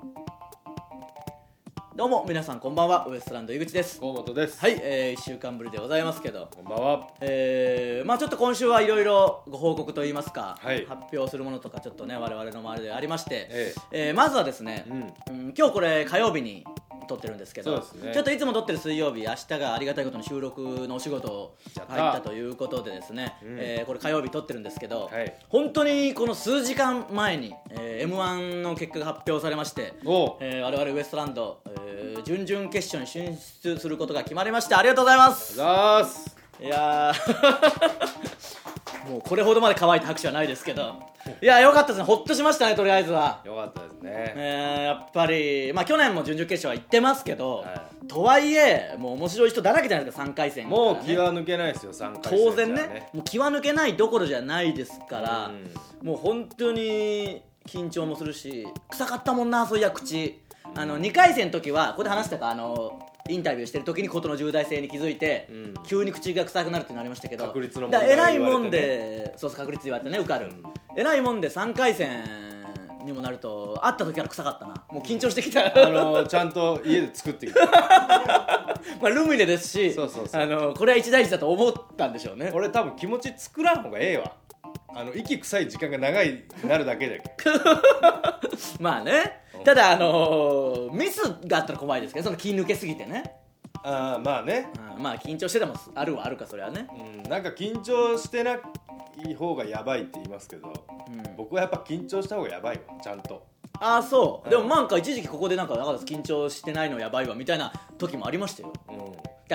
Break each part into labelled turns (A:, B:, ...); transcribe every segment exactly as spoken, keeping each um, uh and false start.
A: どうも皆さんこんばんは、ウエストランド井口です。
B: 河本です。
A: はい、えー、いっしゅうかんぶりでございますけど、
B: こんばんは。
A: えー、まあちょっと今週はいろいろご報告といいますか、
B: はい、
A: 発表するものとかちょっとね我々の周りでありまして、
B: え
A: ええー、まずはですね、うんうん、今日これ火曜日に撮ってるんですけど、
B: そうですね、
A: ちょっといつも撮ってる水曜日、明日がありがたいことに収録のお仕事を入ったということでですね、うんえー、これ火曜日撮ってるんですけど、はい、本当にこの数時間前に、えー、エムワン の結果が発表されまして、えー、我々ウエストランド、えー、準々決勝に進出することが決まりました。ありがとうございます。
B: ありがとうございます。
A: いやもうこれほどまで乾いた拍手はないですけど、いやよかったですね、ほっとしましたね。とりあえずは
B: よかったですね、
A: えー、やっぱり、まあ、去年も準々決勝は行ってますけど、はい、とはいえもう面白い人だらけじゃないですか。さんかい戦、ね、
B: もう気は抜けないですよ。さんかい戦
A: 当然 ね, ねもう気は抜けないどころじゃないですから、うん、もう本当に緊張もするし、臭かったもんな、そういや口、うん、あのにかい戦の時はここで話したか、あのインタビューしてる時に事の重大性に気づいて、うん、急に口が臭くなるってなりましたけど、
B: 確率の問題
A: だ偉いもんで、そうそう確率言われてね、受かる、うん、偉いもんでさんかい戦にもなると、会った時から臭かったな。もう緊張してきた、
B: あのー、ちゃんと家で作ってきた
A: まあルミネですし、
B: そうそうそう、
A: あのー、これは一大事だと思ったんでしょうね。
B: 俺多分気持ち作らん方がええわ。あの息臭い時間が長いなるだけで
A: まあね、ただあのー、ミスがあったら怖いですけど、その気抜けすぎてね。
B: あまあね、
A: あまあ緊張しててもあるはあるか、それはね、
B: うん、なんか緊張してない方がやばいって言いますけど、うん、僕はやっぱ緊張した方がやばいわ、ちゃんと。
A: ああそう、うん、でもなんか一時期ここでなんか中田緊張してないのやばいわみたいな時もありましたよ、うん、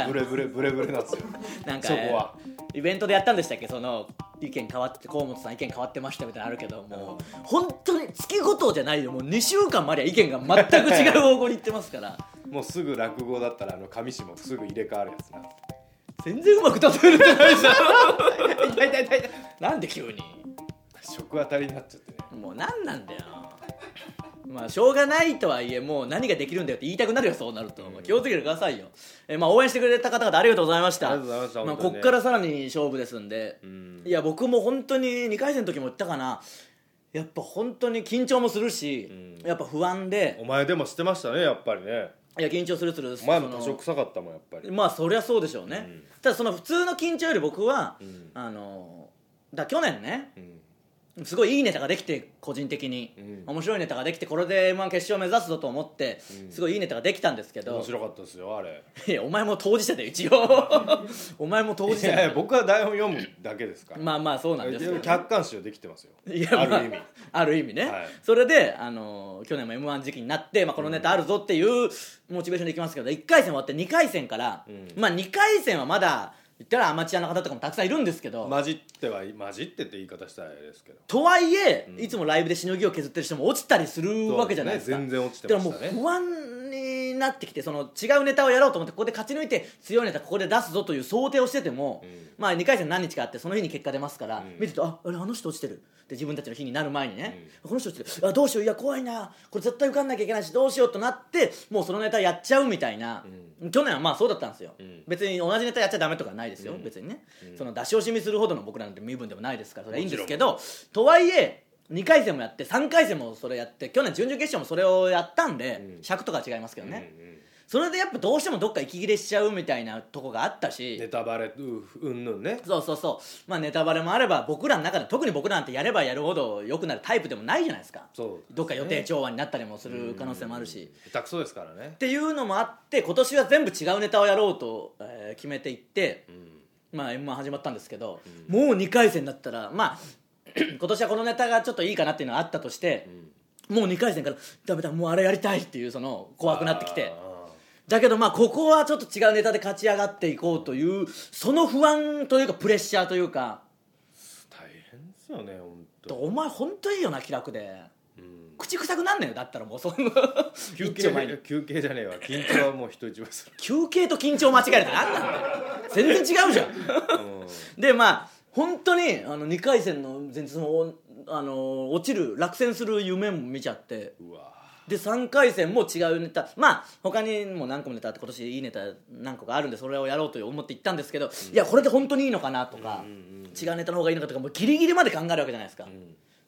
B: ブレブレブレブレなんですよなんか、そこは
A: イベントでやったんでしたっけ、その意見変わって、河本さん意見変わってましたみたいなのあるけど、もう本当に月ごとじゃないよ、もうにしゅうかんまでは意見が全く違う方向に行ってますから
B: もうすぐ落語だったらあの上下すぐ入れ替わるやつな。
A: 全然うまく例えるじゃないじゃん痛い痛い痛い痛い、なんで急に
B: 食当たりになっちゃってね。
A: もう何なんだよまあしょうがないとはいえ、もう何ができるんだよって言いたくなるよ、そうなると、うん、気をつけてくださいよ。えー、まあ応援してくれた方々ありがとうございました。
B: ありがとうございました。
A: まあ、こっからさらに勝負ですんで、うん、いや僕も本当ににかい戦の時も言ったかな、やっぱ本当に緊張もするし、うん、やっぱ不安で。
B: お前でもしてましたね、やっぱりね。
A: いや緊張するする。
B: お前も多少臭かったもんやっぱり。
A: まあそりゃそうでしょうね、うん、ただその普通の緊張より僕は、うん、あのだ去年ね、うん、すごいいいネタができて、個人的に、うん、面白いネタができて、これで エムワン 決勝目指すぞと思って、うん、すごいいいネタができたんですけど。
B: 面白かったですよあれ。
A: いやお前も当事者で一応お前も当事者で。
B: いやいや僕は台本読むだけですから。
A: まあまあそうなんですけど、ね、
B: 客観視はできてますよ。
A: いや、まあ、ある意味ある意味ね、はい、それで、あの去年も エムワン 時期になって、まあ、このネタあるぞっていうモチベーションでいきますけど、いっかい戦終わってにかい戦から、うん、まあにかい戦はまだ言ったらアマチュアの方とかもたくさんいるんですけど、
B: 混じっては混じってって言い方したらあれですけど、
A: とはいえ、うん、いつもライブでしのぎを削ってる人も落ちたりするわけじゃないですか。
B: そうですね、全然落ちてましたね。
A: でももう不安になってきて、その違うネタをやろうと思って、ここで勝ち抜いて強いネタここで出すぞという想定をしてても、うん、まあにかい戦何日かあってその日に結果出ますから、うん、見てると、ああれあの人落ちてるで、自分たちの日になる前にね、うん、この人落ちてる、あどうしよう、いや怖いな、これ絶対受かんなきゃいけないしどうしようとなって、もうそのネタやっちゃうみたいな、うん、去年はまあそうだったんですよ、うん、別に同じネタやっちゃダメとかないですよ、うん、別にね、うん、その出し惜しみするほどの僕らなんて身分でもないですから、それはいいんですけど、とはいえにかい戦もやってさんかい戦もそれやって、去年準々決勝もそれをやったんで、うん、ひゃくとかは違いますけどね、うんうん、それでやっぱどうしてもどっか息切れしちゃうみたいなとこがあったし、
B: ネタバレうんぬんね、
A: そうそうそう、まあネタバレもあれば、僕らの中で特に僕らなんてやればやるほど良くなるタイプでもないじゃないですか。そうですね、どっか予定調和になったりもする可能性もあるし、
B: 下手くそですからね
A: っていうのもあって、今年は全部違うネタをやろうと、えー、決めていって、うん、まあ エムワン 始まったんですけど、うん、もうにかい戦になったら、まあ今年はこのネタがちょっといいかなっていうのがあったとして、うん、もうにかい戦からダメだもうあれやりたいっていう、その怖くなってきて、だけどまあここはちょっと違うネタで勝ち上がっていこうという、その不安というかプレッシャーというか、
B: 大変ですよね本当。
A: お前本当いいよな気楽で、うん、口臭くなんねんよ、だったらもうそんな
B: 休憩休憩じゃねえわ、緊張はもう人一倍する
A: 休憩と緊張間違えるって何なんだよ全然違うじゃん、うん、でまあ本当にあのにかい戦の前日もあの落ちる落選する夢も見ちゃって、うわでさんかい戦も違うネタ、まあ他にも何個もネタあって今年いいネタ何個かあるんでそれをやろうと思って行ったんですけど、うん、いやこれで本当にいいのかなとか、うんうんうん、違うネタの方がいいのかとかもうギリギリまで考えるわけじゃないですか、うん、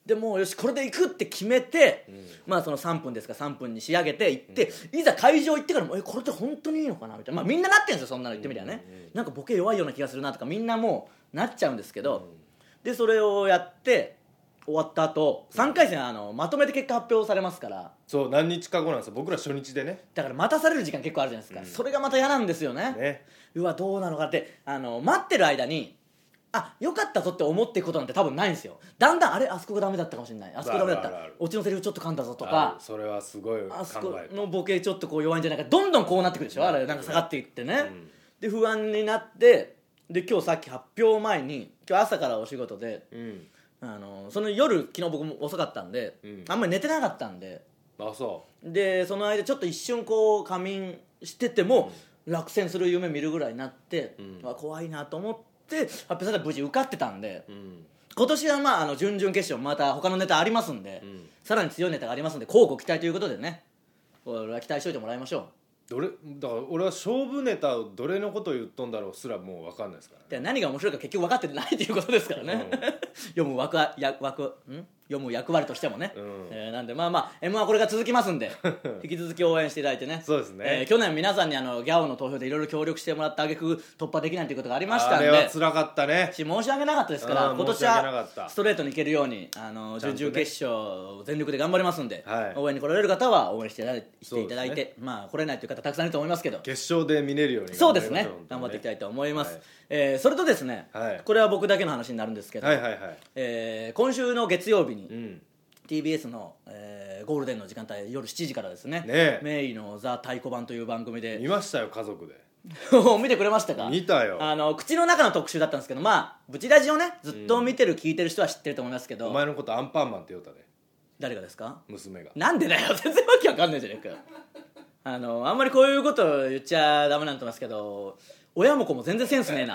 A: でもうよしこれで行くって決めて、
B: うん、
A: まあそのさんぷんですかさんぷんに仕上げて行って、うん、いざ会場行ってからもえこれって本当にいいのかなみたいな、まあ、みんななってるんですよそんなの言ってみりゃね、うんうんうん、なんかボケ弱いような気がするなとかみんなもうなっちゃうんですけど、うん、でそれをやって終わった後さんかい戦あのまとめて結果発表されますから、
B: そう何日か後なんですよ僕ら初日でね。
A: だから待たされる時間結構あるじゃないですか、うん、それがまた嫌なんですよ ね, ねうわどうなのかってあの待ってる間にあよかったぞって思っていくことなんて多分ないんですよ。だんだんあれあそこがダメだったかもしれないあそこダメだったオチのセリフちょっと噛んだぞとか
B: それはすごい考え
A: あそこのボケちょっとこう弱いんじゃないかどんどんこうなってくるでしょ、うん、あれなんか下がっていってね、うん、で不安になってで今日さっき発表前に今日朝からお仕事で、うん、あのその夜昨日僕も遅かったんで、うん、あんまり寝てなかったんで
B: あそう
A: でその間ちょっと一瞬こう仮眠してても、うん、落選する夢見るぐらいになって、うん、怖いなと思って発表されたら無事受かってたんで、うん、今年はまああの準々決勝また他のネタありますんで、うん、さらに強いネタがありますんで乞うご期待ということでねこれは期待しといてもらいましょう。
B: どれだから俺は勝負ネタをどれのことを言っとんだろうすらもう分かんないですから、
A: ね、何が面白いか結局分かってないということですからね、うん、読む枠や枠ん読む役割としてもね、うんえー、なんでまあまあ エムワン これが続きますんで引き続き応援していただいてね
B: そうですね、
A: えー、去年皆さんにあのギャオの投票でいろいろ協力してもらった挙句突破できないということがありましたんで
B: あれは辛かったね
A: 申し訳なかったですから今年はストレートにいけるようにあの準々決勝全力で頑張りますんで、はい、応援に来られる方は応援していただいて、していただいて、ね、まあ来れないという方たくさんいると思いますけど
B: 決勝で見れるように
A: そうですね頑張っていきたいと思います、はいえー、それとですね、はい、これは僕だけの話になるんですけど、はいはいはいえー、今週の月曜日に、うん、ティービーエス の、えー、ゴールデンの時間帯夜しちじからですねねメイのザ・太鼓判という番組で
B: 見ましたよ家族で
A: 見てくれましたか。
B: 見たよ
A: あの口の中の特集だったんですけどまあブチラジをねずっと見てる、うん、聞いてる人は知ってると思いますけど
B: お前のことアンパンマンって言うたで
A: 誰がですか
B: 娘が
A: なんでだよ全然わけわかんないじゃねえかあのあんまりこういうこと言っちゃダメなんてますけど親も子も全然センスねえな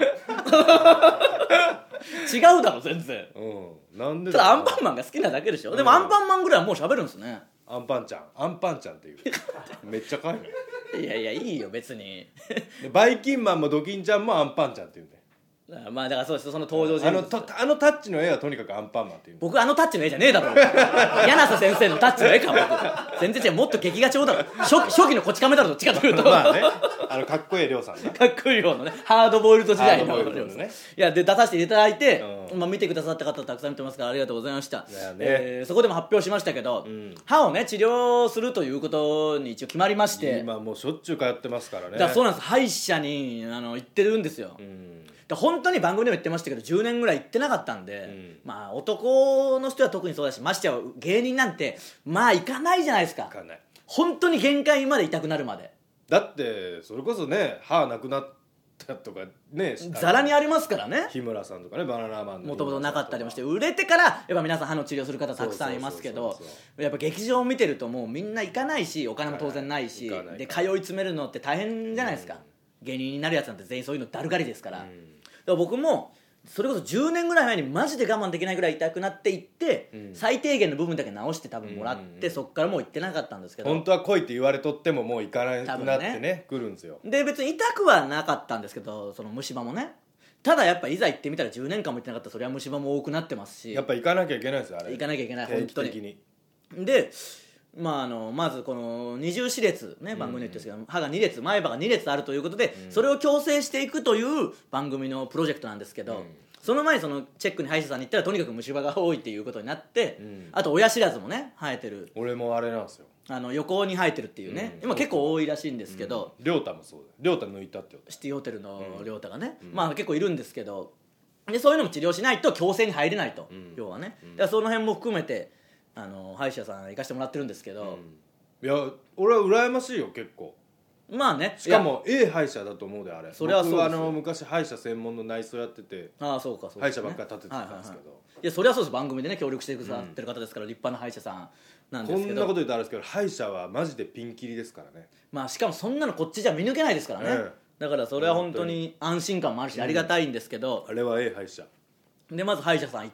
A: 違うだろ全然、うん、なんでだただアンパンマンが好きなだけでしょ、うん、でもアンパンマンぐらいはもう喋るんですね
B: アンパンちゃんアンパンちゃんっていうめっちゃ可愛い
A: いやいやいいよ別に
B: バイキンマンもドキンちゃんもアンパンちゃんっていうね
A: まあだからそうですその登場人物
B: あのあのタッチの絵はとにかくアンパンマンっていう
A: 僕あのタッチの絵じゃねえだろ柳瀬先生のタッチの絵か僕全然違うもっと劇画調だろ 初, 初期のこち亀だろどっちかというと
B: まあねあのかっこいい亮さんね
A: かっこいい亮のねハードボイルド時代の亮ですねいやで出させていただいて、うんまあ、見てくださった方たくさん見てますからありがとうございました、ねえー、そこでも発表しましたけど、うん、歯をね治療するということに一応決まりまして
B: 今もうしょっちゅう通ってますからね
A: だからそうなんです歯医者にあの行ってるんですよ、うんで本当に番組でも言ってましたけどじゅうねんぐらい行ってなかったんで、うん、まあ男の人は特にそうだしましては芸人なんてまあ行かないじゃないですか
B: 行かない
A: 本当に限界まで痛くなるまで
B: だってそれこそね歯なくなったとかね
A: ざらにありますからね
B: 日村さんとかねバナナマンの
A: もともとなかったりもして売れてからやっぱ皆さん歯の治療する方たくさんいますけどやっぱ劇場を見てるともうみんな行かないしお金も当然ないしで通い詰めるのって大変じゃないですか、うん、芸人になるやつなんて全員そういうのだるがりですから、うんだから僕もそれこそじゅうねんぐらい前にマジで我慢できないぐらい痛くなっていって、うん、最低限の部分だけ直して多分もらって、うんうん、そっからもう行ってなかったんですけど
B: 本当は来いって言われとってももう行かなくなってねね来るんですよ
A: で別に痛くはなかったんですけどその虫歯もねただやっぱいざ行ってみたらじゅうねんかんも行ってなかったらそれは虫歯も多くなってますし
B: やっぱ行かなきゃいけないですよあれ
A: 行かなきゃいけない本当に
B: 定期的に
A: でまあ、あのまずこの二重歯列ね番組で言ってるんですけど、うん、歯がに列前歯がに列あるということで、うん、それを矯正していくという番組のプロジェクトなんですけど、うん、その前にそのチェックに歯医者さんに行ったらとにかく虫歯が多いっていうことになって、うん、あと親知らずもね生えてる
B: 俺もあれなんですよ
A: あの横に生えてるっていうね、うん、今結構多いらしいんですけど
B: 亮太、うん、もそうだ亮太抜いたって
A: シティホテルの亮太がね、うん、まあ結構いるんですけどでそういうのも治療しないと矯正に入れないと、うん、要はね、うん、だからその辺も含めてあの歯医者さん行かせてもらってるんですけど、うん
B: いや俺は羨ましいよ結構
A: まあね
B: しかも A 歯医者だと思うであれそれはそうです僕はあの昔歯医者専門の内装やってて
A: ああそうかそうか、ね、
B: 歯医者ばっかり立ててたんですけど、はいはいはい、
A: いやそれはそうです番組でね協力してくださってる方ですから、うん、立派な歯医者さんなんですけど
B: こんなこと言うとあれですけど歯医者はマジでピンキリですからね
A: まあしかもそんなのこっちじゃ見抜けないですからね、うん、だからそれは本当に安心感もあるしありがたいんですけど、
B: うん、あれは A 歯医者
A: でまず歯医者さん行って、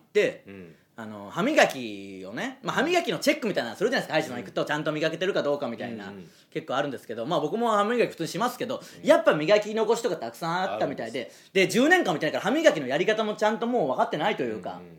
A: うんあの歯磨きをね、まあ、歯磨きのチェックみたいなのするじゃないですか歯医者さん行くとちゃんと磨けてるかどうかみたいな、うん、結構あるんですけど、まあ、僕も歯磨き普通にしますけど、うん、やっぱ磨き残しとかたくさんあったみたいででじゅうねんかんも行ってないから歯磨きのやり方もちゃんともう分かってないというか、うんうんうん、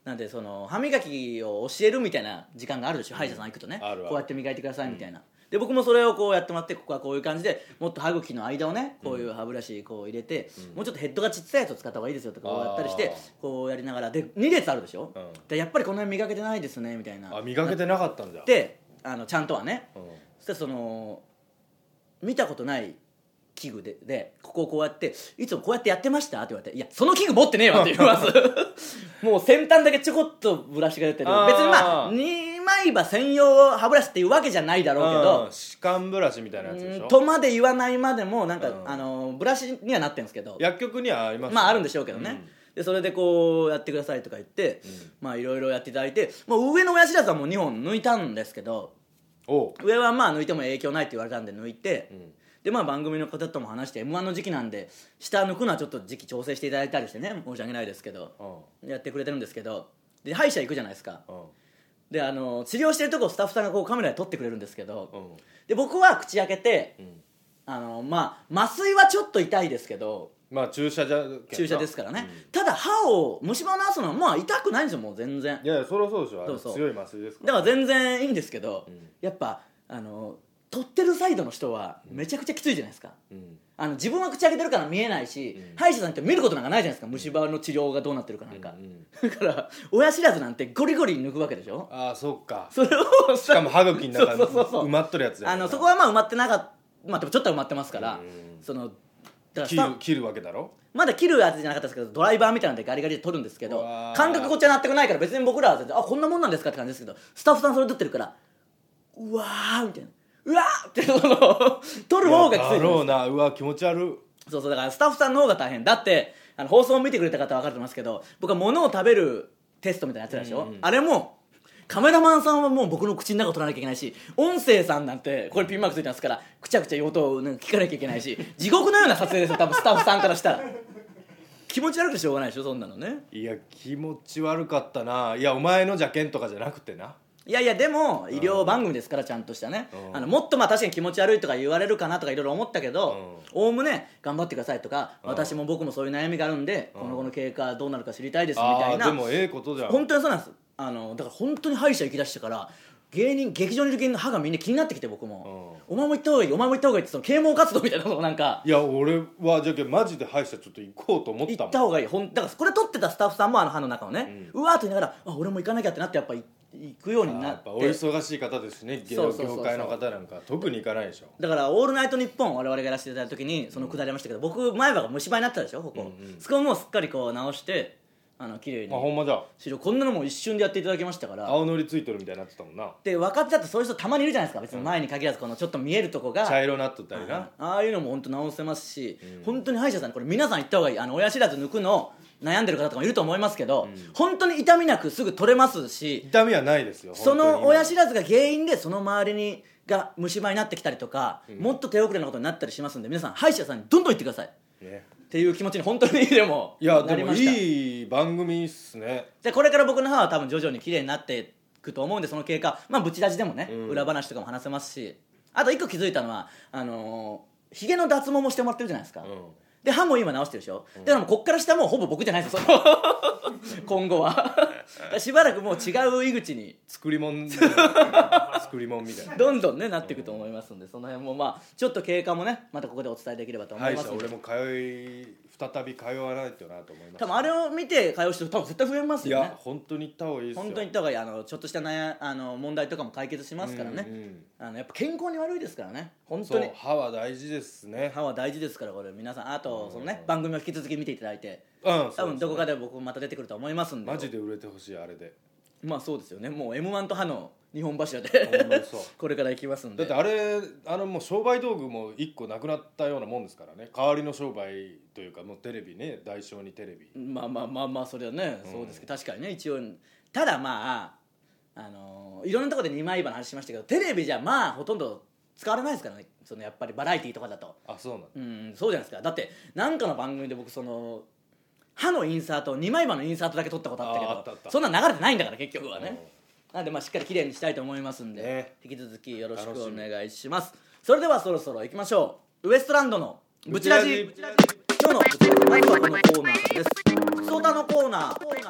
A: なんでその歯磨きを教えるみたいな時間があるでしょ、うん、歯医者さん行くとね、
B: あるある
A: こうやって磨いてくださいみたいな、うん、で僕もそれをこうやってもらって、ここはこういう感じでもっと歯茎の間をねこういう歯ブラシこう入れて、うん、もうちょっとヘッドがちっちゃいやつを使った方がいいですよとかこうやったりしてこうやりながらでに列あるでしょ、うん、でやっぱりこの辺磨けてないですねみたいな。
B: あ、磨けてなかったんだ。
A: であのちゃんとはね、うん、そしたらその見たことない器具ででここをこうやっていつもこうやってやってましたって言われて、いやその器具持ってねえわって言いますもう先端だけちょこっとブラシが出てる、別にまあにまい歯専用歯ブラシっていうわけじゃないだろうけど、
B: 歯間ブラシみたいなやつでしょ
A: とまで言わないまでもなんか、うん、あのブラシにはなってるんですけど、
B: 薬局にはあります、ね、
A: まああるんでしょうけどね、うん、でそれでこうやってくださいとか言って、うん、まあいろいろやっていただいて、もう上の親知らずはもうにほん抜いたんですけど、お上はまあ抜いても影響ないって言われたんで抜いて、うん、でまあ番組の方とも話して エムワン の時期なんで下抜くのはちょっと時期調整していただいたりしてね、申し訳ないですけど、うん、やってくれてるんですけど、で歯医者行くじゃないですか、うん、であの治療してるとこをスタッフさんがこうカメラで撮ってくれるんですけど、うん、で僕は口開けて、うん、あのまあ麻酔はちょっと痛いですけど、
B: まあ注射じゃ
A: 注射ですからね、うん、ただ歯を虫歯を治すのはまあ痛くないんですよ、もう全然。
B: いやいやそりゃそうでしょ、そうそう強い麻酔ですから、
A: だから全然いいんですけど、うん、やっぱあの撮ってるサイドの人はめちゃくちゃきついじゃないですか、うん、あの自分は口開けてるから見えないし、うん、歯医者さんって見ることなんかないじゃないですか、虫歯の治療がどうなってるかなんか、うんうん、だから親知らずなんてゴリゴリ抜くわけでしょ。
B: ああそっか、
A: それを
B: しかも歯茎の中に埋まっとるやつ
A: あのそこはまあ埋まってなかった、まあ、ちょっとは埋まってますから、うん、その
B: だから切る切るわけだろ。
A: まだ切るやつじゃなかったですけどドライバーみたいなんでガリガリで取るんですけど、感覚こっちは納得ないから別に僕らは全然あこんなもんなんですかって感じですけど、スタッフさんそれ取ってるからうわーみたいな、うわーってその取る方がきついんです。
B: だろうな、うわ気持ち悪い。
A: そうそうだからスタッフさんの方が大変だって、あの放送を見てくれた方は分かると思いますけど、僕は物を食べるテストみたいなやつでしょ、うんうん、あれもカメラマンさんはもう僕の口の中を取らなきゃいけないし、音声さんなんてこれピンマークついてますからくちゃくちゃ用途を聞かなきゃいけないし、地獄のような撮影ですよ多分スタッフさんからしたら気持ち悪くてしょうがないでしょそんなのね。
B: いや気持ち悪かったな。いやお前の邪険とかじゃなくてな、
A: いやいやでも医療番組ですからちゃんとしたね、うん、あのもっとまあ確かに気持ち悪いとか言われるかなとかいろいろ思ったけど、おおむね頑張ってくださいとか、うん、私も僕もそういう悩みがあるんで、うん、この後の経過どうなるか知りたいですみたいな。
B: でもええことじゃん、
A: 本当にそうなんです。あのだから本当に歯医者行きだしてから芸人劇場にいる芸人の歯がみんな気になってきて、僕も、うん、お前も行った方がいいお前も行った方がいいってその啓蒙活動みたいなのなんか、
B: いや俺はじゃあマジで歯医者ちょっと行こうと思ったもん。
A: 行った方がいい。ほんだからこれ撮ってたスタッフさんもあの歯の中をね、うん、うわーっと言いながらあ俺も行かなきゃってなってやっぱ行くようになって、やっぱ
B: お忙しい方ですしね、業界の方なんか特に行かないでしょ。
A: だから「オールナイトニッポン」我々がやらせていただいた時にそのくだりましたけど、うん、僕前歯が虫歯になってたでしょここ、うんうん、そこをもうすっかりこう直してあの綺麗に、
B: あほんまじゃ
A: 白こんなのも一瞬でやっていただきましたから、
B: 青のりついてるみたいになってたもんな。
A: で若手だってそういう人たまにいるじゃないですか、別に前に限らずこのちょっと見えるとこが
B: 茶色になっとったりな、
A: ああいうのも本当直せますし、うん、本当に歯医者さんこれ皆さん行った方がいい。あの親知らず抜くの悩んでる方とかもいると思いますけど、うん、本当に痛みなくすぐ取れますし、
B: 痛みはないですよ。
A: その親知らずが原因でその周りにが虫歯になってきたりとか、うん、もっと手遅れなことになったりしますんで、皆さん歯医者さんにどんどん行ってください、ね、っていう気持ちに本当にでも
B: いやでもいい番組っすね。
A: でこれから僕の歯は多分徐々に綺麗になっていくと思うんで、その経過まあブチラジでもね、うん、裏話とかも話せますし、あと一個気づいたのはあのー、ヒゲの脱毛もしてもらってるじゃないですか、うん、で歯も今直してるでしょ、うん、だからもうこっから下もほぼ僕じゃないですよ今後はしばらくもう違う井口に
B: 作り物作り物みたいな
A: どんどんねなっていくと思いますんで、その辺もまあちょっと経過もねまたここでお伝えできればと思いますので、
B: はい、俺も通い再び通わないとなと思います。
A: 多分あれを見て通う人多分絶対増えますよね。
B: いや本当に行った方がいいですよ。
A: 本当に行った方がいい。あのちょっとした悩あの問題とかも解決しますからね、うんうん、あのやっぱ健康に悪いですからね本当に。そう
B: 歯は大事ですね。
A: 歯は大事ですからこれ皆さんあと、うん、そのね番組を引き続き見ていただいて、
B: うん、
A: 多分どこかで僕また出てくると思いますんで、
B: マジで売れてほしいあれで。
A: まあそうですよね。もう エムワン と歯の日本柱でこれから行きますんで。
B: だってあれあのもう商売道具もいっこなくなったようなもんですからね。代わりの商売というかもうテレビね、代償にテレビ、
A: まあまあまあまあそれはね、うん、そうですけど確かにね一応ただまああのいろんなところでにまい歯の話しましたけど、テレビじゃまあほとんど使われないですからね。そのやっぱりバラエティーとかだと。
B: あそうなんだ、
A: うん、そうじゃないですか。だってなんかの番組で僕その歯のインサートにまい歯のインサートだけ撮ったことあったけど、あったあった、そんな流れてないんだから結局はね、うん、なんでまあしっかりきれいにしたいと思いますんで、ね、引き続きよろしくお願いします。それではそろそろ行きましょう。ウエストランドのブチラジ。今日のブチラジまずはこのコーナーです。ふつおたのコーナー、え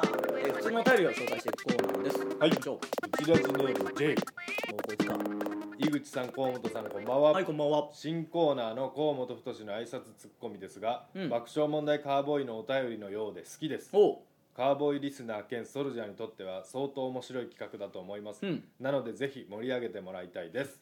A: ー、普通のお便りを紹介していくコーナーです。
B: はい、
A: 行きましょう。
B: うちラジネーム J。
A: もうこいつか。
B: 井口さん、河本さん、こんばんは。
A: はい、こんばんは。
B: 新コーナーの河本太の挨拶ツッコミですが、
A: うん、
B: 爆笑問題カーボーイのお便りのようで好きです。
A: おう、
B: カーボーイリスナー兼ソルジャーにとっては相当面白い企画だと思います、うん、なのでぜひ盛り上げてもらいたいです。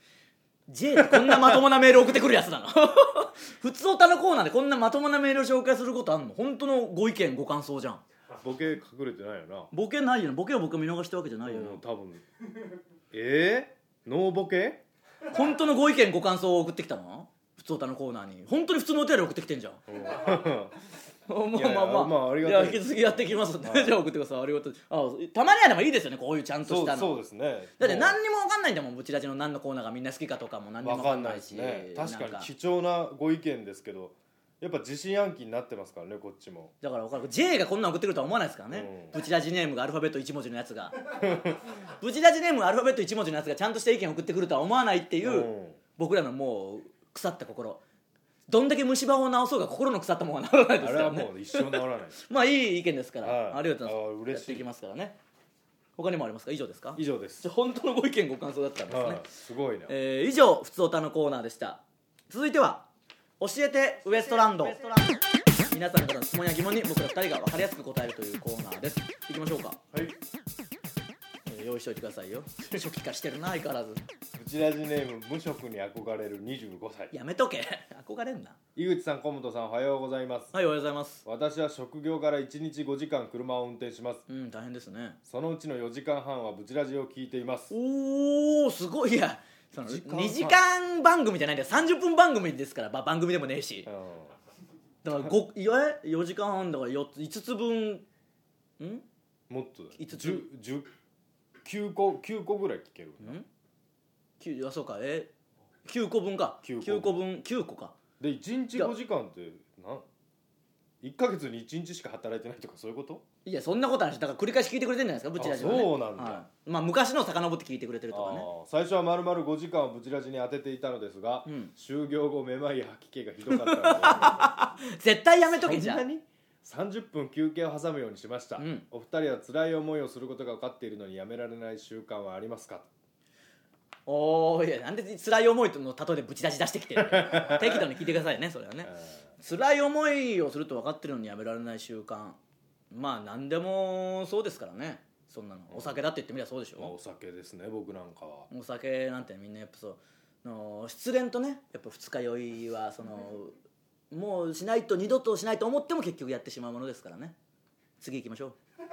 A: J ってこんなまともなメール送ってくるやつなの普通おたのコーナーでこんなまともなメールを紹介することあんの？本当のご意見ご感想じゃん。
B: ボケ隠れてないよな。
A: ボケないよな。ボケを僕見逃したわけじゃないよな、
B: うん、多分えー、ノーボケ
A: 本当のご意見ご感想を送ってきたの？普通おたのコーナーに本当に普通のお便り送ってきてんじゃんまあまあまあ、まあ、ありがたい。いや引き続きやっていきますんで、はい、じゃあ送ってください。ありがとう。あ、たまにはでもいいですよね、こういうちゃんとしたの。
B: そう、そうですね。
A: だって何にも分かんないんだもん、ブチラジの何のコーナーがみんな好きかとかも何にも分かんないし。
B: 分かんないですね。確かに貴重なご意見ですけど、やっぱ自信暗記になってますからね、こっちも。
A: だから分かる。 J がこんなの送ってくるとは思わないですからね、うん、ブチラジネームがアルファベットいち文字のやつがブチラジネームがアルファベットいち文字のやつがちゃんとした意見を送ってくるとは思わないっていう、うん、僕らのもう腐った心。どんだけ虫歯を治そうが心の腐ったものは治らないですからね。
B: あれはもう一生治らない
A: まあいい意見ですから、
B: はい、
A: ありがとうございます。
B: 嬉しい。
A: やっていきますからね。他にもありますか？以上ですか？
B: 以上です。
A: じゃ本当のご意見ご感想だったんですね、
B: はい、すごいな、
A: えー、以上ふつおたのコーナーでした。続いては教えてウエストランド。皆さんからの質問や疑問に僕らふたりが分かりやすく答えるというコーナーです。いきましょうか。
B: はい、
A: えー、用意しておいてくださいよ初期化してるな相変わらず。
B: ブチラジネーム無職に憧れるにじゅうごさい。
A: やめとけ憧れんな。
B: 井口さん、河本さん、おはようございます。
A: はい、おはようございます。
B: 私は職業からいちにちごじかん車を運転します。
A: うん、大変ですね。
B: そのうちのよじかんはんはブチラジを聞いています。
A: おー、すごい。いやそのにじかん番組じゃないんだよ、さんじゅっぷん番組ですから、まあ、番組でもねえし、うん、だからごいやよじかんはんだからよっついつつぶんん
B: もっとだよ。
A: いつつ
B: きゅうこきゅうこぐらい聞ける。
A: んきゅうあそうかえきゅうこぶんかきゅうこぶんきゅうこか
B: でいちにちごじかんってなんいっかげつにいちにちしか働いてないとかそういうこと？い
A: やそんなことないし、だから繰り返し聞いてくれてるんじゃないですか、ブチラジはね。
B: そうなんだ、
A: はい、まあ昔の遡って聞いてくれてるとかね。
B: 最初は丸々ごじかんをブチラジに当てていたのですが、うん、就業後めまいや吐き気がひどかったので絶
A: 対やめとけじゃん。
B: さんじゅっぷん休憩を挟むようにしました、うん、お二人は辛い思いをすることが分かっているのにやめられない習慣はありますか？
A: おーいやなんで辛い思いの例えでブチ出し出してきてる適度に聞いてくださいね、それはね。辛い思いをすると分かってるのにやめられない習慣、まあ何でもそうですからね。そんなのお酒だって言ってみればそうでしょ、
B: まあ、お酒ですね。僕なんかは
A: お酒なんてみんなやっぱそうの失恋とねやっぱ二日酔いはそのもうしないと二度としないと思っても結局やってしまうものですからね。次行きましょう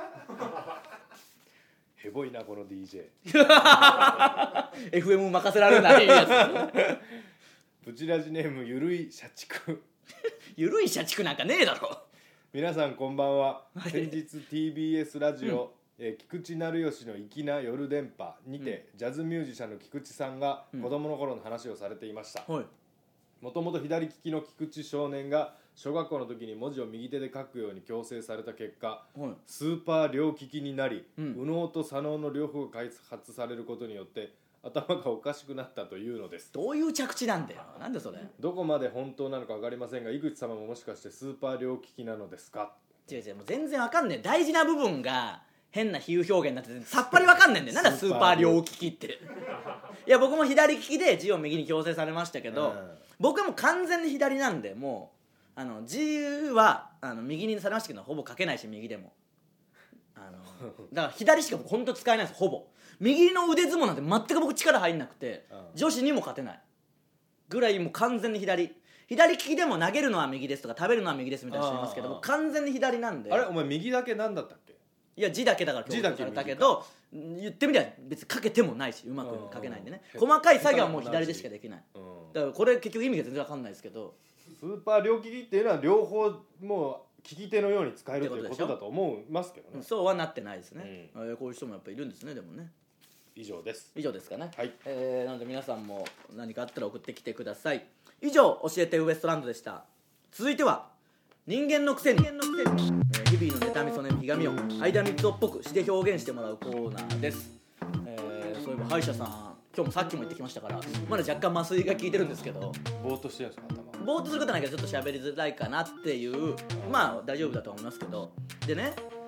B: へぼいなこの ディージェー
A: エフエム 任せられないや
B: つブチラジネームゆるい社畜
A: ゆるい社畜なんかねえだろ。
B: 皆さんこんばんは。先日 ティービーエス ラジオ、うん、えー、菊池成吉の粋な夜電波にて、うん、ジャズミュージシャンの菊池さんが子供の頃の話をされていました。もともと左利きの菊池少年が小学校の時に文字を右手で書くように強制された結果、はい、スーパー両利きになり、うん、右脳と左脳の両方が開発されることによって頭がおかしくなったというのです。
A: どういう着地なんだよ。なんでそれ。
B: どこまで本当なのか分かりませんが、井口様ももしかしてスーパー両利きなのですか？
A: 違う違う、もう全然分かんねえ。大事な部分が変な比喩表現になっててさっぱり分かんねえんだよ。なんだスーパー両利きっていや僕も左利きで字を右に強制されましたけど、うん、僕はもう完全に左なんで、もうあの字はあの右にされましたけどほぼ書けないし、右でもあのだから左しか僕本当使えないです。ほぼ右の腕相撲なんて全く僕力入んなくて、うん、女子にも勝てないぐらいもう完全に左左利きでも投げるのは右ですとか食べるのは右ですみたいな人いますけど、僕完全に左なんで。
B: あれお前右だけなんだったっけ？
A: いや字だけだから強制されたけど、言ってみりゃ別に書けてもないしうまく書けないんでね、細かい作業はもう左でしかできない。だからこれ結局意味が全然分かんないですけど、
B: スーパー両利きっていうのは両方もう利き手のように使えるということだと思いますけどね。そうはなってないですね、うん、えー、こういう人もやっぱいるんですね。でもね、 以上です。
A: 以上ですかね。
B: はい、
A: えー、なので皆さんも何かあったら送ってきてください。以上教えてウエストランドでした。続いては人間のくせに、人間のくせに、えー、日々の妬みそねみひがみを間三つをっぽく詩で表現してもらうコーナーです。えー、そういえば歯医者さん今日もさっきも言ってきましたから、まだ若干麻酔が効いてるんですけど、
B: ぼーっとしてるんですか？頭
A: ぼーっとすることないけどちょっと喋りづらいかなっていう、まあ大丈夫だと思いますけど、でね、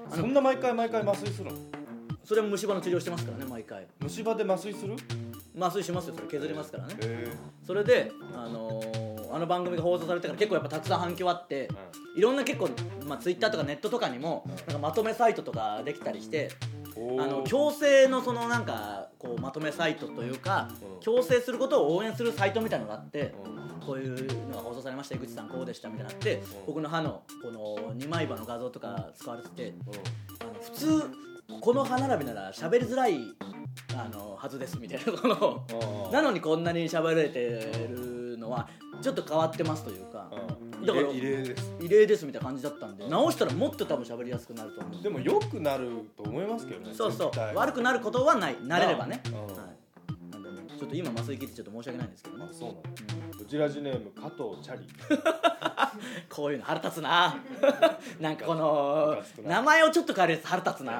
B: そんな毎回毎回麻酔するの？
A: それも虫歯の治療してますからね毎回。
B: 虫歯で麻酔する？
A: 麻酔しますよ、それ削りますからね。
B: へ
A: それで、あのー、あの番組が放送されてから結構やっぱたくさん反響あって、うん、いろんな結構、まあ、ツイッターとかネットとかにも、うん、なんかまとめサイトとかできたりして、あの矯正のそのなんかこうまとめサイトというか、うん、矯正することを応援するサイトみたいなのがあって、うん、こういうのが放送されました、井口さんこうでしたみたいなのあって、うん、僕の歯のこのにまい歯の画像とか使われてて、うん、あの普通この歯並びなら喋りづらいあのはずですみたいなそのなのにこんなに喋れてるのはちょっと変わってますというか、
B: だから異例です
A: 異例ですみたいな感じだったんで、直したらもっと多分喋りやすくなると思う。
B: でも良くなると思いますけどね。
A: そうそう、悪くなることはない、慣れればね、うん、はい、なんでね、ちょっと今麻酔切ってちょっと申し訳ないんですけどね。
B: あ、そうなんです、うん、ブチラジネーム加藤チャリ
A: こういうの腹立つななんかこの名前をちょっと変えるやつ腹立つな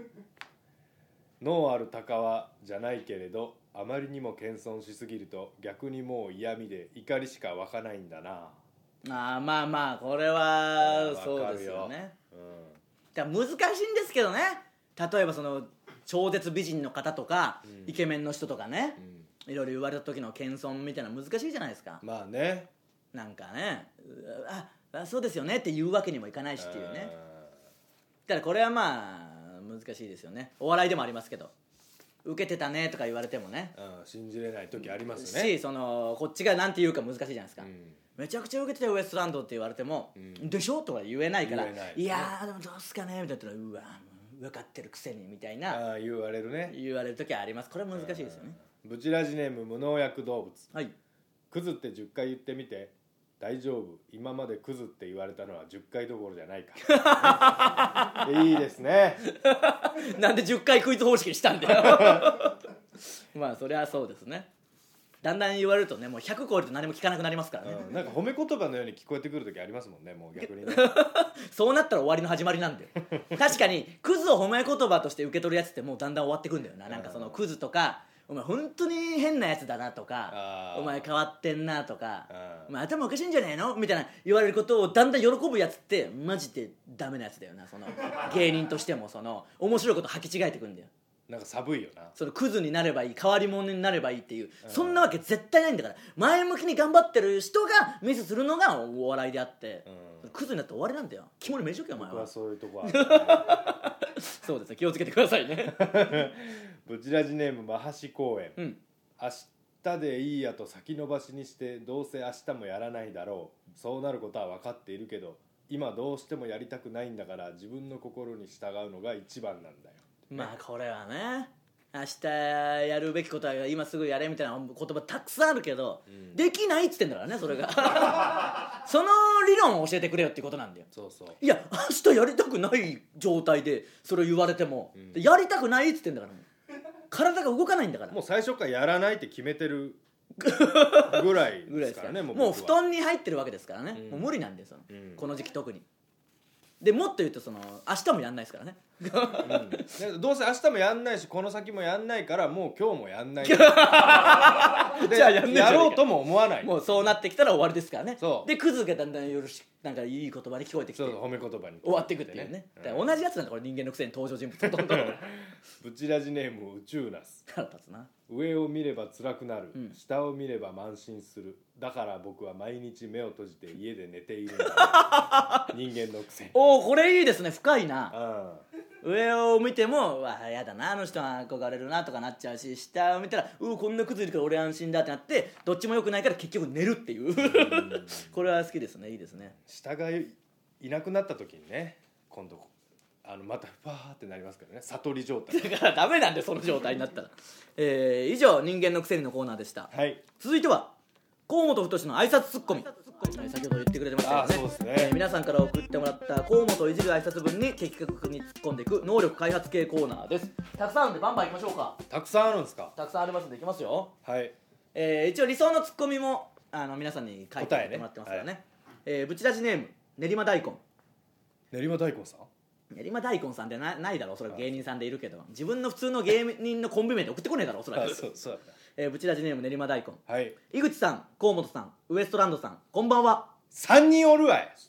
B: 脳ある鷹はじゃないけれど、あまりにも謙遜しすぎると逆にもう嫌味で怒りしか湧かないんだな。
A: あ、まあまあこれはそうですよね、うん、だから難しいんですけどね。例えばその超絶美人の方とか、うん、イケメンの人とかね、うん、いろいろ言われた時の謙遜みたいな難しいじゃないですか。
B: まあね、
A: なんかね、ああそうですよねって言うわけにもいかないしっていうね。だからこれはまあ難しいですよね。お笑いでもありますけど、受けてたねとか言われてもね、
B: うん、信じれない時ありますね。
A: し、そのこっちがなんて言うか難しいじゃないですか、うん、めちゃくちゃ受けてたよウエストランドって言われても、うん、でしょとか言えないから、い, いやーでもどうすかねみたいな、うわ分かってるくせにみたいな、
B: あ言われるね、
A: 言われる時はあります。これは難しいですよね。
B: ブチラジネーム無農薬動物、
A: はい、
B: クズってじゅっかい言ってみて、大丈夫、今までクズって言われたのはじゅっかいどころじゃないかいいですね
A: なんでじゅっかいクイズ方式にしたんだよまあそれはそうですね。だんだん言われるとね、もうひゃく超えると何も聞かなくなりますからね、
B: うん、なんか褒め言葉のように聞こえてくる時ありますもんね、もう逆にね
A: そうなったら終わりの始まりなんだよ確かにクズを褒め言葉として受け取るやつってもうだんだん終わってくんだよな。なんかそのクズとか、お前本当に変なやつだなとか、お前変わってんなとか、お前頭おかしいんじゃねえのみたいな言われることをだんだん喜ぶやつってマジでダメなやつだよな。その芸人としてもその面白いこと履き違えてくんだよ。
B: なんか寒いよな。
A: そのクズになればいい、変わり者になればいいっていう、うん、そんなわけ絶対ないんだから。前向きに頑張ってる人がミスするのがお笑いであって、うん、クズになって終わりなんだよ。肝に銘じとけよお前は。
B: 僕はそういうとこある、
A: ね、そうですね、気をつけてくださいね
B: ブチラジネームマハシ公園、
A: うん、
B: 明日でいいやと先延ばしにして、どうせ明日もやらないだろう、そうなることは分かっているけど今どうしてもやりたくないんだから、自分の心に従うのが一番なんだよ。
A: まあこれはね、明日やるべきことは今すぐやれみたいな言葉たくさんあるけど、うん、できないっつってんだからね、それがその理論を教えてくれよっていうことなんだよ。
B: そうそう、
A: いや明日やりたくない状態でそれを言われても、うん、やりたくないっつってんだから、もう体が動かないんだから。
B: もう最初からやらないって決めてるぐらいですからね。もう
A: もう布団に入ってるわけですからね、うん、もう無理なんですよ、うん、この時期特に。でもっと言うとその明日もやんないですからね、
B: うん、どうせ明日もやんないしこの先もやんないから、もう今日もやんないで
A: じゃあやんない、
B: やろうとも思わない。
A: もうそうなってきたら終わりですからね。
B: そう
A: でクズがだんだんよろしなんかいい言葉に聞こえてきて、
B: そうそう褒め言葉に
A: 終わっていくっていうね、うん、だから同じやつなんだこれ、人間のくせに登場人物ほとんど
B: ブチラジネーム宇宙ナス、
A: 腹立つな。
B: 上を見れば辛くなる、
A: うん、
B: 下を見れば慢心する、だから僕は毎日目を閉じて家で寝ているんだ人間のくせに。
A: おお、これいいですね、深いな、
B: うん、
A: 上を見てもわあやだなあの人は憧れるなとかなっちゃうし、下を見たらうこんなクズいるから俺安心だってなって、どっちも良くないから結局寝るっていうこれは好きですね、いいですね。
B: 下がいなくなった時にね、今度あのまたファーってなりますからね、悟り状態
A: だからダメなんでその状態になったら、えー、以上人間のくせにのコーナーでした、
B: はい、
A: 続いては河本太の挨拶ツッコミ、先ほど言ってくれてましたよね。
B: そうですね、
A: えー、皆さんから送ってもらった河本をいじる挨拶文に的確に突っ込んでいく能力開発系コーナーです。たくさんあるんでバンバンいきましょうか。
B: たくさんあるんですか。
A: たくさんありますんでいきますよ。
B: はい、
A: えー、一応理想のツッコミもあの皆さんに書いてもらってますからね。ね、はい、えー、ブチラジネーム練馬大根。
B: 練馬大根さん、
A: 練馬大根さんって な, ないだろう、おそらく芸人さんでいるけど、自分の普通の芸人のコンビ名で送ってこねえだろ、おそらく。
B: そうそう、
A: えー、ブチラジネーム練馬大根、
B: はい、
A: 井口さん、河本さん、ウエストランドさん、こんばんは。
B: さんにんおるわい。そしたら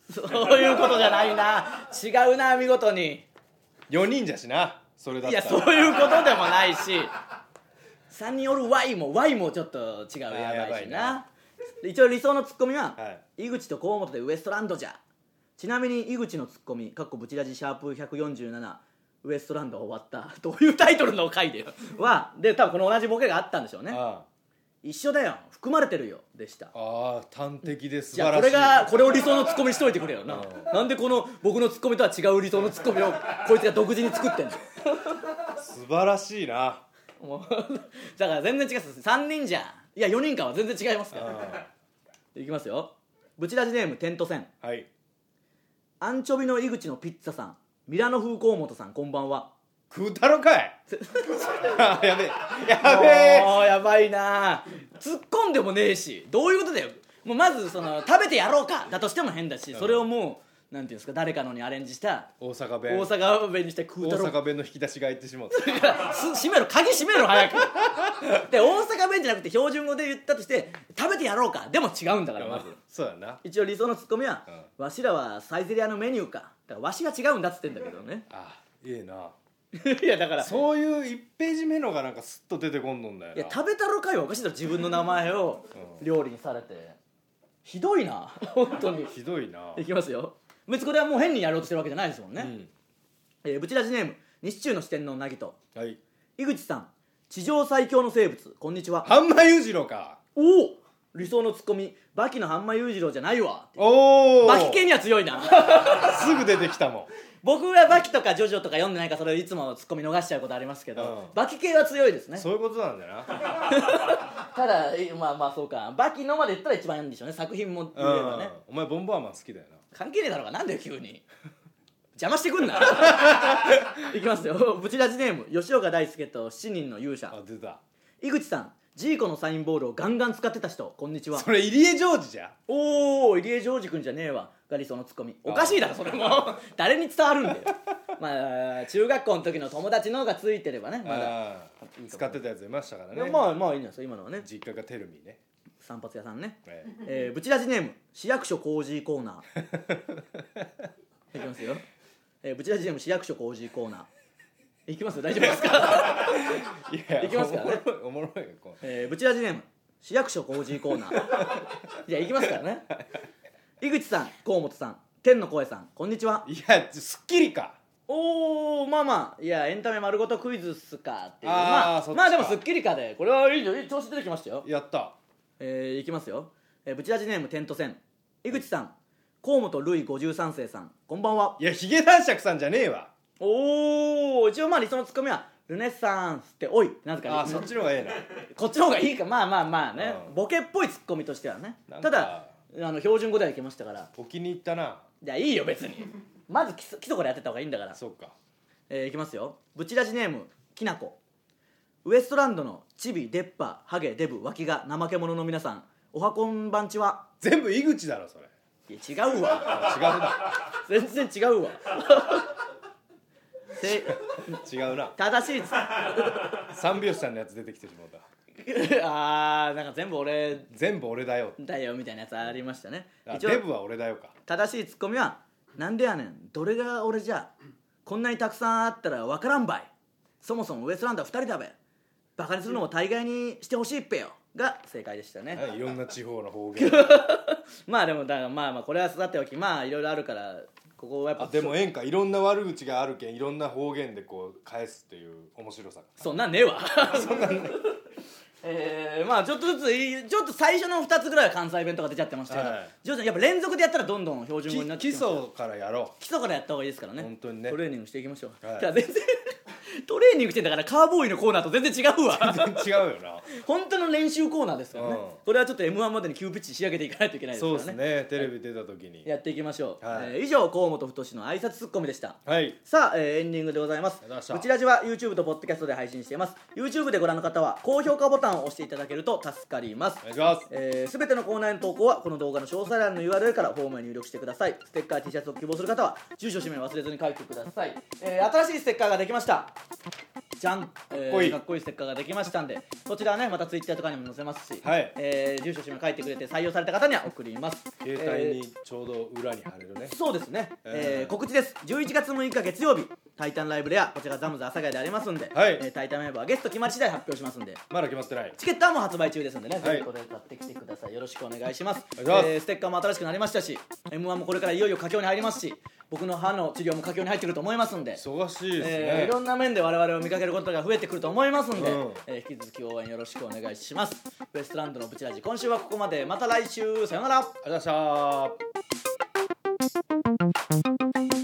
A: そういうことじゃないな、違うな、見事に。
B: よにんじゃしな、それだったら。
A: いや、そういうことでもないし、さんにんおる Y も Y もちょっと違う、やばいしな。一応理想のツッコミは、はい、井口と河本でウエストランドじゃ。ちなみに井口のツッコミかっこブチラジシャープひゃくよんじゅうななウエストランドは終わったどういうタイトルの回ではで、多分この同じボケがあったんでしょうね。ああ、一緒だよ、含まれてるよでした。
B: ああ、端的で素晴
A: らしい。じゃあこれがこれを理想のツッコミにしといてくれよな。なんでこの僕のツッコミとは違う理想のツッコミをこいつが独自に作ってんの
B: 素晴らしいな。
A: もうだから全然違います。さんにんじゃ、いやよにんかは全然違いますからいきますよ。ブチラジネームテントセン。はい。アンチョビの井口のピッツァさん、ミラノ風河本さん、こんばんは。
B: 食うたろかいやべえやべえ、
A: もうやばいな。突っ込んでもねえし、どういうことだよ。もうまずその食べてやろうかだとしても変だし、うん、それをもうなんていうんですか、誰かのにアレンジした
B: 大阪弁
A: 大阪弁にして食うたろ。
B: 大阪弁の引き出しが入ってしまう
A: 閉めろ、鍵閉めろ早くで大阪弁じゃなくて標準語で言ったとして食べてやろうかでも違うんだから。まず
B: そうやな。
A: 一応理想のツッコミは、うん、わしらはサイゼリアのメニューか、だからわしが違うんだっつってんだけどね。
B: ああ、いいな。
A: いやだから
B: そういういちページ目のがなんかスッと出てこんのんだよな。
A: いや食べたろかいはおかしいだろ、自分の名前を料理にされて、うん、ひどいな本当に
B: ひどいな。
A: いきますよ。別にこれはもう変にやろうとしてるわけじゃないですもんね。うん、えー、ブチラジネーム西中の四天王なぎと。はい。井口さん、地上最強の生物、こんにちは。
B: 半間裕次郎か。
A: おお、理想のツッコミ、バキの半間裕次郎じゃないわ。
B: おお、
A: バキ系には強いな
B: すぐ出てきたもん。
A: 僕はバキとかジョジョとか読んでないから、それいつもツッコミ逃しちゃうことありますけど、うん、バキ系は強いですね。
B: そういうことなんだよな
A: ただまあまあそうか、バキのまで言ったら一番いいんでしょうね、作品も言えばね。
B: お前ボンバーマン好きだよな。
A: 関係ねえだろうが、なんだよ急に邪魔してくんな。いきますよ。ブチラジネーム吉岡大輔としちにんの勇者。
B: あ、出た。
A: 井口さん、ジーコのサインボールをガンガン使ってた人、こんにちは。
B: それ入江ジョージじゃ。
A: おお、入江ジョージ君じゃねえわが理想のツッコミ。おかしいだろそれも誰に伝わるんだよ。まあ中学校の時の友達のがついてればね、まだ
B: 使ってたやついましたからね。
A: まあまあいいんですよ今のはね。
B: 実家がテルミね、
A: 散髪屋さんね。えええー、ブチラジネーム市役所工事コーナーいきますよ。えー、ブチラジネーム市役所工事コーナーいきますよ。大丈夫ですかいやいきますからね。
B: おもろいよ、
A: えー、ブチラジネーム市役所工事コーナーじゃあいきますからね。井口さん、河本さん、天の声さん、こんにちは。
B: いや、スッキリか。
A: おー、まあまあ、いやエンタメ丸ごとクイズっすかっていう。
B: あ
A: まあまあでもスッキリかで、これはいいよ、いい調子出てきましたよ。
B: やった。
A: えー、いきますよ。えー、ブチラジネームテントセン。井口さん、河本ルイごじゅうさん世さん、こんばんは。
B: いや、ヒゲ男爵さんじゃねえわ。
A: おー、一応まあ理想のツッコミはルネッサンスっておいなんとか。
B: あ、そっちの方がええな。
A: こっちの方がいいか。まあまあまあね、うん、ボケっぽいツッコミとしてはね。ただあの標準語ではいけましたから。
B: お気に入ったな。
A: いやいいよ別にまず基礎からやってた方がいいんだから。
B: そうか。
A: えー、いきますよ。ブチラジネームきなこ。ウエストランドのチビ、デッパ、ハゲ、デブ、ワキが怠け者の皆さん、おはこんばんちは。
B: 全部井口だろそれ。
A: いや違うわ。
B: 違うな。
A: 全然違うわ
B: 違うな。
A: 正しい
B: 三拍子さんのやつ出てきてしまうた
A: あー、なんか全部俺
B: 全部俺だよ
A: だよみたいなやつありましたね。
B: 一応デブは俺だよか。
A: 正しいツッコミはなんでやねん、どれが俺じゃ、こんなにたくさんあったら分からんばい、そもそもウエストランドはふたりだべ、バカにするのも大概にしてほしいっぺよが正解でしたね。
B: はい、いろんな地方の方言
A: まあでもだからまあまあこれはさておき、まあいろいろあるからここはやっぱ。
B: あでもええんか、いろんな悪口があるけんいろんな方言でこう返すっていう面白さ。
A: そんなんねえわそんなんねえー、まあちょっとずつちょっと最初のふたつぐらいは関西弁とか出ちゃってましたけど、はい、徐々にやっぱ連続でやったらどんどん標準語になってきます。
B: 基礎からやろう。
A: 基礎からやった方がいいですからね。
B: 本当にね。
A: トレーニングしていきましょう。
B: はい、
A: じゃあ全然トレーニングしてんだからカーボーイのコーナーと全然違うわ。
B: 全然違うよな。
A: 本当の練習コーナーですからね、うん、これはちょっと エムワン までに急ピッチ仕上げていかないといけないですからね。
B: そうですね、テレビ出た時に
A: やっていきましょう、
B: はい。
A: えー、以上河本太の挨拶ツッコミでした、
B: はい。
A: さあ、えー、エンディングでございます。うちラジは YouTube と Podcast で配信しています。 YouTube でご覧の方は高評価ボタンを押していただけると助かります。
B: お願いします。
A: えー、全てのコーナーの投稿はこの動画の詳細欄の ユーアールエル からフォームへ入力してください。ステッカー T シャツを希望する方は住所氏名忘れずに書いてください。えー、新しいステッカーができました。 じゃん、えー、かっこいいかっこいいステッカーができましたんで、そちらはねまたツイッターとかにも載せますし、はい、えー、住所氏名書いてくれて採用された方には送ります。
B: 携帯にちょうど裏に貼れるね、
A: えー、そうですね、えーえー、告知です。じゅういちがつむいか月曜日タイタンライブレア、こちらザムズ阿佐ヶ谷でありますんで、はい、えー、タイタンメンバーゲスト決まり次第発表しますんで、
B: まだ決まってない。
A: チケットはもう発売中ですんでね、ぜひこれ買ってきてください。よろしくお願いします。えー、ステッカーも新しくなりましたし、 エムワン もこれからいよいよ佳境に入りますし、僕の歯の治療も佳境に入ってくると思いますんで、
B: 忙しいですね、
A: えー、いろんな面で我々を見かけることが増えてくると思いますんで、うん、えー、引き続き応援よろしくお願いします。ウエストランドのブチラジ、今週はここまで。また来週、さよなら。
B: ありがとうございました。